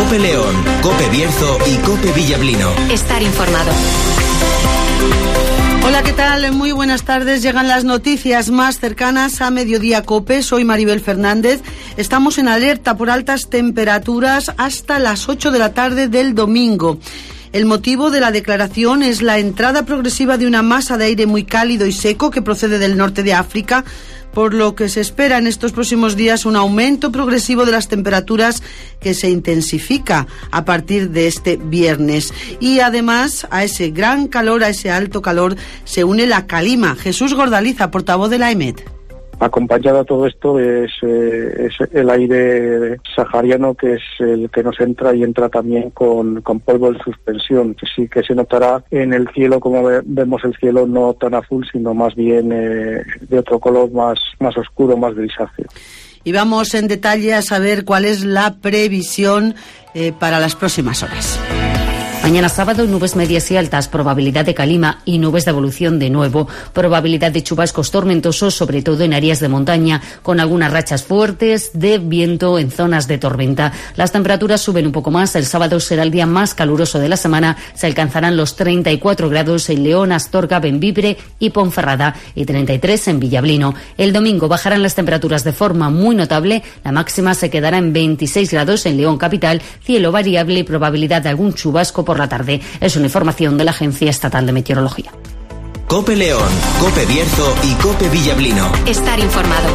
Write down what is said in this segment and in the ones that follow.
COPE León, COPE Bierzo y COPE Villablino. Estar informado. Hola, ¿qué tal? Muy buenas tardes. Llegan las noticias más cercanas a Mediodía COPE. Soy Maribel Fernández. Estamos en alerta por altas temperaturas hasta las 8 de la tarde del domingo. El motivo de la declaración es la entrada progresiva de una masa de aire muy cálido y seco que procede del norte de África, por lo que se espera en estos próximos días un aumento progresivo de las temperaturas que se intensifica a partir de este viernes. Y además, a ese gran calor, a ese alto calor, se une la calima. Jesús Gordaliza, portavoz de la EMET. Acompañado a todo esto es el aire sahariano, que es el que nos entra y entra también con polvo de suspensión, que sí que se notará en el cielo, como vemos el cielo no tan azul, sino más bien de otro color más oscuro, más grisáceo. Y vamos en detalle a saber cuál es la previsión para las próximas horas. Mañana sábado, nubes medias y altas, probabilidad de calima y nubes de evolución de nuevo. Probabilidad de chubascos tormentosos, sobre todo en áreas de montaña, con algunas rachas fuertes de viento en zonas de tormenta. Las temperaturas suben un poco más. El sábado será el día más caluroso de la semana. Se alcanzarán los 34 grados en León, Astorga, Bembibre y Ponferrada y 33 en Villablino. El domingo bajarán las temperaturas de forma muy notable. La máxima se quedará en 26 grados en León capital. Cielo variable y probabilidad de algún chubasco por la tarde. Es una información de la Agencia Estatal de Meteorología. COPE León, COPE Bierzo y COPE Villablino. Estar informado.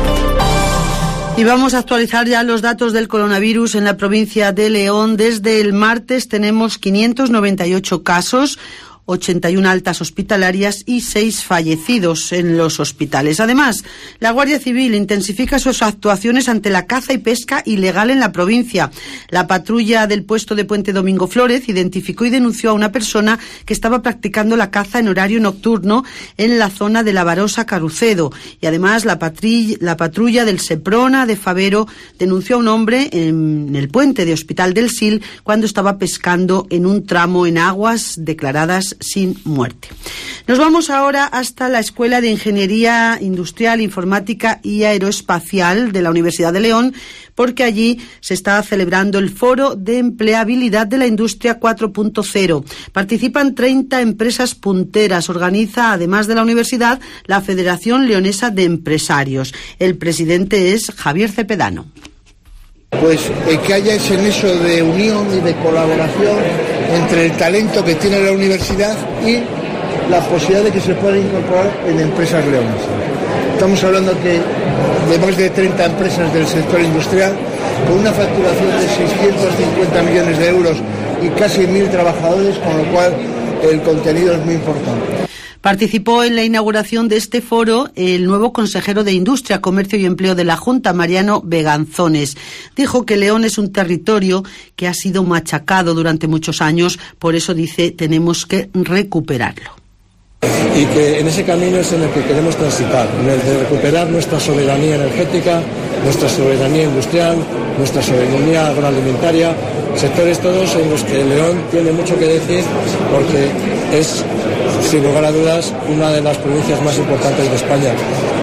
Y vamos a actualizar ya los datos del coronavirus en la provincia de León. Desde el martes tenemos 598 casos, 81 altas hospitalarias y 6 fallecidos en los hospitales. Además, la Guardia Civil intensifica sus actuaciones ante la caza y pesca ilegal en la provincia. La patrulla del puesto de Puente Domingo Flórez identificó y denunció a una persona que estaba practicando la caza en horario nocturno en la zona de la Barosa Carucedo. Y además, la patrulla del Seprona de Favero denunció a un hombre en el puente de Hospital del Sil cuando estaba pescando en un tramo en aguas declaradas sin muerte. Nos vamos ahora hasta la Escuela de Ingeniería Industrial, Informática y Aeroespacial de la Universidad de León, porque allí se está celebrando el Foro de Empleabilidad de la Industria 4.0. Participan 30 empresas punteras. Organiza, además de la universidad, la Federación Leonesa de Empresarios. El presidente es Javier Cepedano. Pues que haya ese nexo de unión y de colaboración entre el talento que tiene la universidad y la posibilidad de que se pueda incorporar en empresas leonesas. Estamos hablando de más de 30 empresas del sector industrial, con una facturación de 650 millones de euros y casi 1.000 trabajadores, con lo cual el contenido es muy importante. Participó en la inauguración de este foro el nuevo consejero de Industria, Comercio y Empleo de la Junta, Mariano Beganzones. Dijo que León es un territorio que ha sido machacado durante muchos años, por eso dice tenemos que recuperarlo. Y que en ese camino es en el que queremos transitar, en el de recuperar nuestra soberanía energética, nuestra soberanía industrial, nuestra soberanía agroalimentaria, sectores todos en los que León tiene mucho que decir, porque es, sin lugar a dudas, una de las provincias más importantes de España.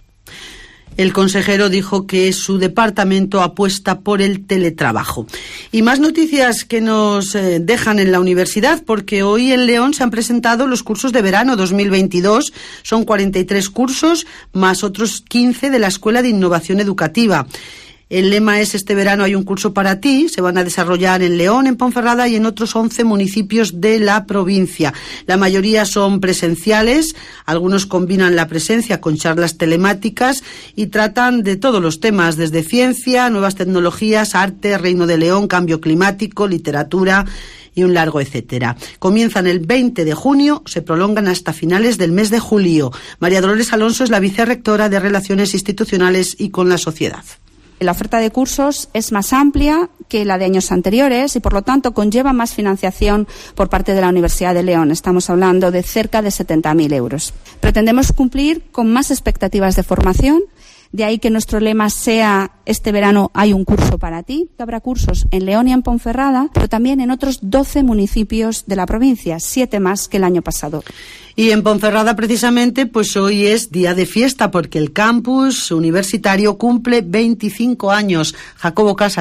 El consejero dijo que su departamento apuesta por el teletrabajo. Y más noticias que nos dejan en la universidad, porque hoy en León se han presentado los cursos de verano 2022. Son 43 cursos, más otros 15 de la Escuela de Innovación Educativa. El lema es: este verano hay un curso para ti. Se van a desarrollar en León, en Ponferrada y en otros 11 municipios de la provincia. La mayoría son presenciales, algunos combinan la presencia con charlas telemáticas y tratan de todos los temas, desde ciencia, nuevas tecnologías, arte, Reino de León, cambio climático, literatura y un largo etcétera. Comienzan el 20 de junio, se prolongan hasta finales del mes de julio. María Dolores Alonso es la vicerrectora de Relaciones Institucionales y con la Sociedad. La oferta de cursos es más amplia que la de años anteriores y, por lo tanto, conlleva más financiación por parte de la Universidad de León. Estamos hablando de cerca de 70.000 euros. Pretendemos cumplir con más expectativas de formación. De ahí que nuestro lema sea: este verano hay un curso para ti. Habrá cursos en León y en Ponferrada, pero también en otros 12 municipios de la provincia, 7 más que el año pasado. Y en Ponferrada, precisamente, pues hoy es día de fiesta porque el campus universitario cumple 25 años. Jacobo Casas.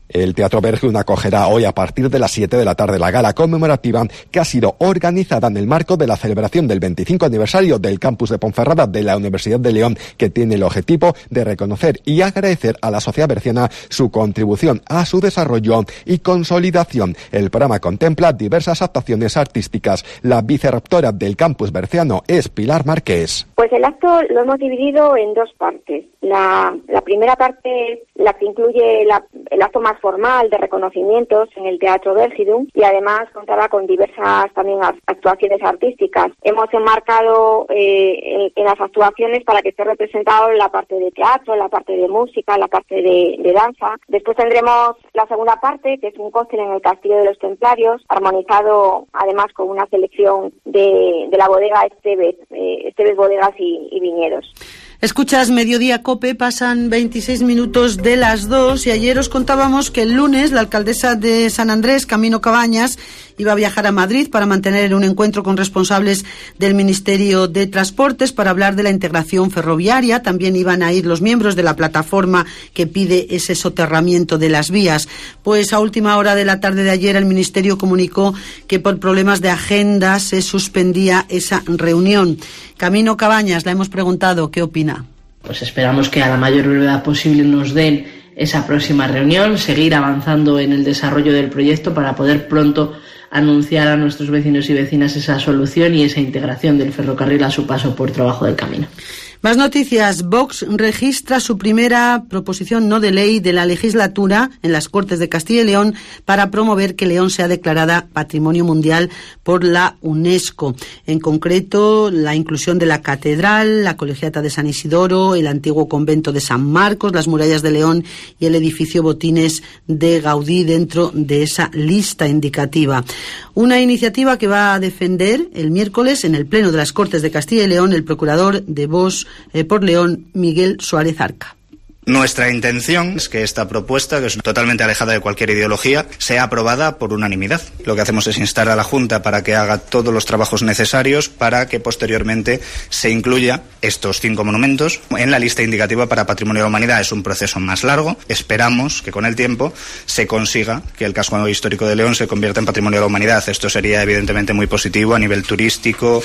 El Teatro Berjun acogerá hoy a partir de las 7 de la tarde la gala conmemorativa que ha sido organizada en el marco de la celebración del 25 aniversario del campus de Ponferrada de la Universidad de León, que tiene el objetivo de reconocer y agradecer a la sociedad berciana su contribución a su desarrollo y consolidación. El programa contempla diversas actuaciones artísticas. La vicerrectora del campus berciano es Pilar Marqués. Pues el acto lo hemos dividido en dos partes. La primera parte es la que incluye el acto más formal de reconocimientos en el Teatro Berjidum, y además contará con diversas también actuaciones artísticas. Hemos enmarcado en las actuaciones para que esté representado la parte de teatro, la parte de música, la parte de danza. Después tendremos la segunda parte, que es un cóctel en el Castillo de los Templarios, armonizado además con una selección de la bodega Esteves Bodegas y Viñedos. Escuchas Mediodía COPE, pasan 26 minutos de las 2 y ayer os contábamos que el lunes la alcaldesa de San Andrés, Camino Cabañas, iba a viajar a Madrid para mantener un encuentro con responsables del Ministerio de Transportes para hablar de la integración ferroviaria. También iban a ir los miembros de la plataforma que pide ese soterramiento de las vías. Pues a última hora de la tarde de ayer el Ministerio comunicó que por problemas de agenda se suspendía esa reunión. Camino Cabañas, le hemos preguntado qué opina. Pues esperamos que a la mayor brevedad posible nos den esa próxima reunión, seguir avanzando en el desarrollo del proyecto para poder pronto anunciar a nuestros vecinos y vecinas esa solución y esa integración del ferrocarril a su paso por Trabajo del Camino. Más noticias. Vox registra su primera proposición no de ley de la legislatura en las Cortes de Castilla y León para promover que León sea declarada Patrimonio Mundial por la UNESCO. En concreto, la inclusión de la Catedral, la Colegiata de San Isidoro, el antiguo convento de San Marcos, las murallas de León y el edificio Botines de Gaudí dentro de esa lista indicativa. Una iniciativa que va a defender el miércoles en el Pleno de las Cortes de Castilla y León el procurador de Vox por León, Miguel Suárez Arca. Nuestra intención es que esta propuesta, que es totalmente alejada de cualquier ideología, sea aprobada por unanimidad. Lo que hacemos es instar a la Junta para que haga todos los trabajos necesarios para que posteriormente se incluya estos 5 monumentos en la lista indicativa para Patrimonio de la Humanidad. Es un proceso más largo. Esperamos que con el tiempo se consiga que el casco histórico de León se convierta en Patrimonio de la Humanidad. Esto sería evidentemente muy positivo a nivel turístico.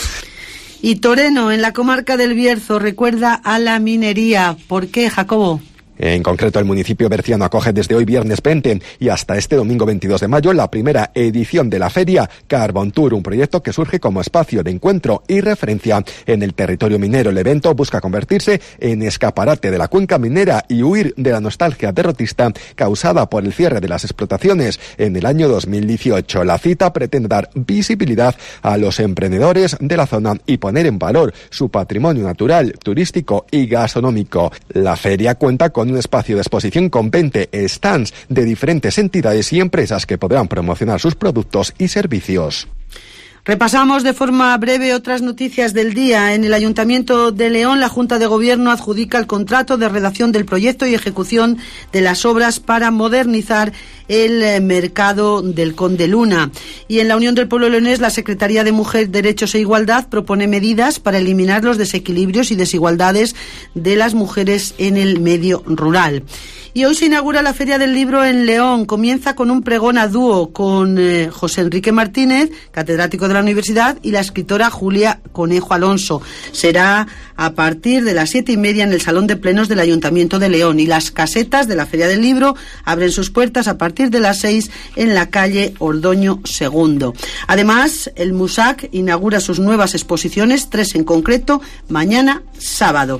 Y Toreno, en la comarca del Bierzo, recuerda a la minería. ¿Por qué, Jacobo? En concreto, el municipio berciano acoge desde hoy viernes 20 y hasta este domingo 22 de mayo la primera edición de la feria Carbon Tour, un proyecto que surge como espacio de encuentro y referencia en el territorio minero. El evento busca convertirse en escaparate de la cuenca minera y huir de la nostalgia derrotista causada por el cierre de las explotaciones en el año 2018. La cita pretende dar visibilidad a los emprendedores de la zona y poner en valor su patrimonio natural, turístico y gastronómico. La feria cuenta con un espacio de exposición con 20 stands de diferentes entidades y empresas que podrán promocionar sus productos y servicios. Repasamos de forma breve otras noticias del día. En el Ayuntamiento de León, la Junta de Gobierno adjudica el contrato de redacción del proyecto y ejecución de las obras para modernizar el mercado del Conde Luna. Y en la Unión del Pueblo Leonés, la Secretaría de Mujer, Derechos e Igualdad propone medidas para eliminar los desequilibrios y desigualdades de las mujeres en el medio rural. Y hoy se inaugura la Feria del Libro en León. Comienza con un pregón a dúo con José Enrique Martínez, catedrático de la universidad, y la escritora Julia Conejo Alonso. Será a partir de las 7:30 en el Salón de Plenos del Ayuntamiento de León. Y las casetas de la Feria del Libro abren sus puertas a partir de las 6 en la calle Ordoño II. Además, el MUSAC inaugura sus nuevas exposiciones, 3 en concreto, mañana sábado.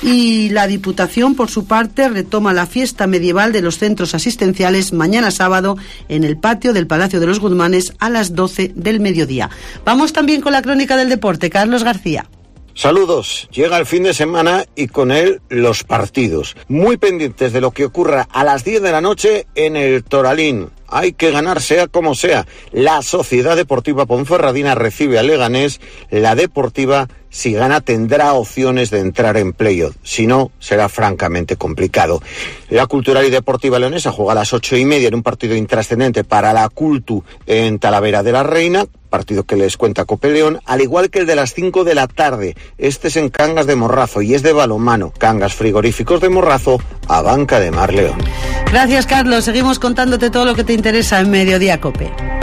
Y la Diputación, por su parte, retoma la fiesta medieval de los centros asistenciales mañana sábado en el patio del Palacio de los Guzmanes a las 12 del mediodía. Vamos también con la crónica del deporte. Carlos García. Saludos, llega el fin de semana y con él los partidos. Muy pendientes de lo que ocurra a las 10 de la noche en el Toralín. Hay que ganar sea como sea. La Sociedad Deportiva Ponferradina recibe a Leganés. La Deportiva, si gana, tendrá opciones de entrar en playoff. Si no, será francamente complicado. La Cultural y Deportiva Leonesa juega a las 8:30 en un partido intrascendente para la Cultu en Talavera de la Reina. Partido que les cuenta Cope León, al igual que el de las 5 de la tarde. Este es en Cangas de Morrazo y es de balonmano. Cangas Frigoríficos de Morrazo a Banca de Mar León. Gracias, Carlos. Seguimos contándote todo lo que te interesa en Mediodía COPE.